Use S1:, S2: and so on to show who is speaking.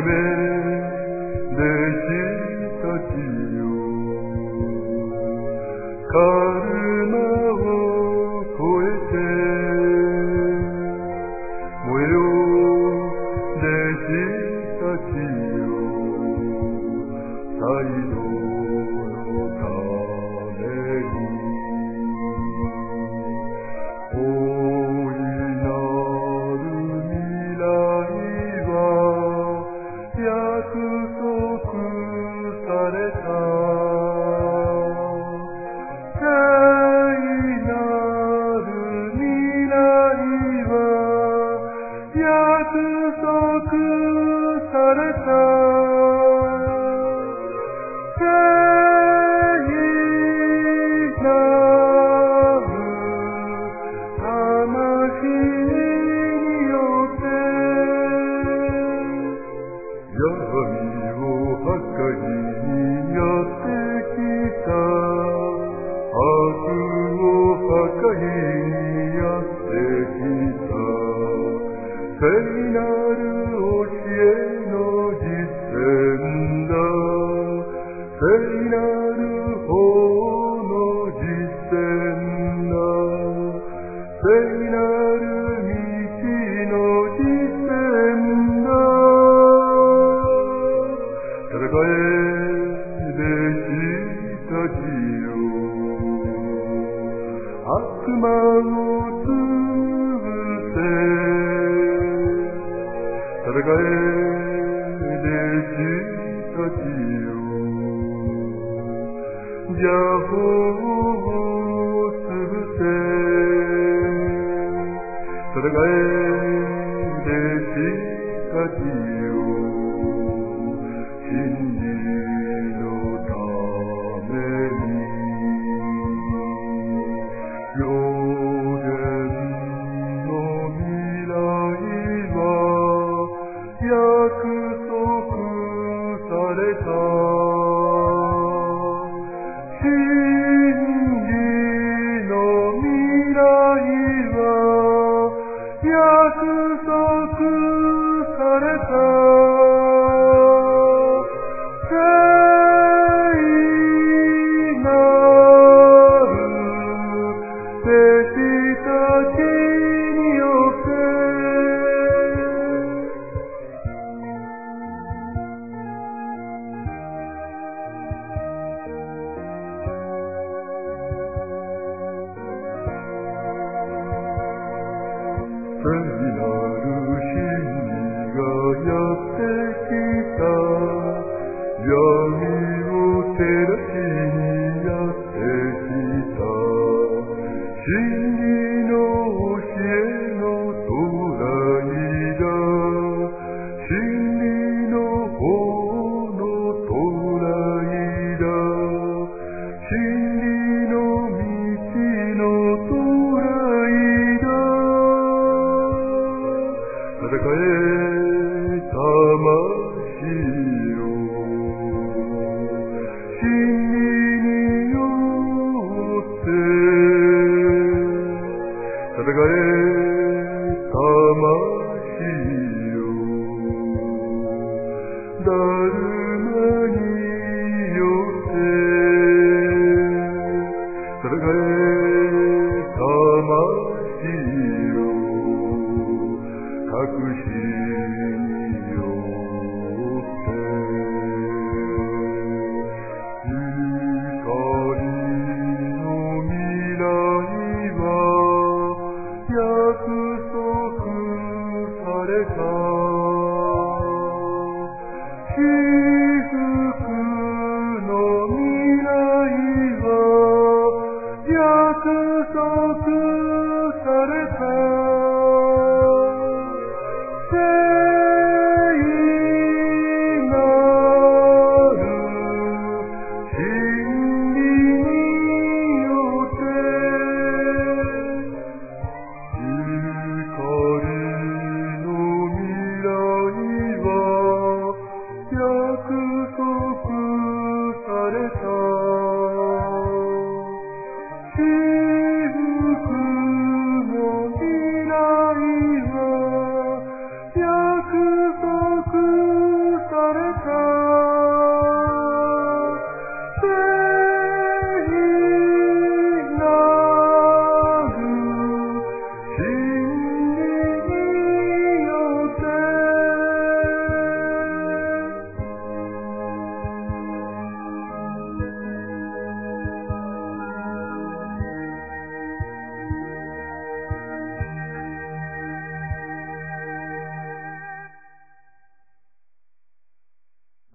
S1: 弟子たちよ、カルマを越えて燃えよ弟子たちよ、再度のために大いなる未来は約束された。聖なる未来は約束された。聖なる魂によって闇を破壊にやってきた。悪を破壊にやってきた。聖なる教えの実践だ。聖なる法の実践だ。聖なる道の実践だ。戦え弟子たちよ、悪魔を潰せ。戦え弟子たちよ、邪法を潰せ。戦え弟子たちよ、真理のために。予言の未来は約束された。真理の未来は約束された。聖なる弟子たちによって聖なる真理がやってきた。闇を照らしにやってきた。真理の教えの到来だ。真理の法の到来だ。真理の道の到来だ。戦え魂よ、真理によって戦え魂よ、ダルマによって戦え魂よ、確信によって光の未来は約束された。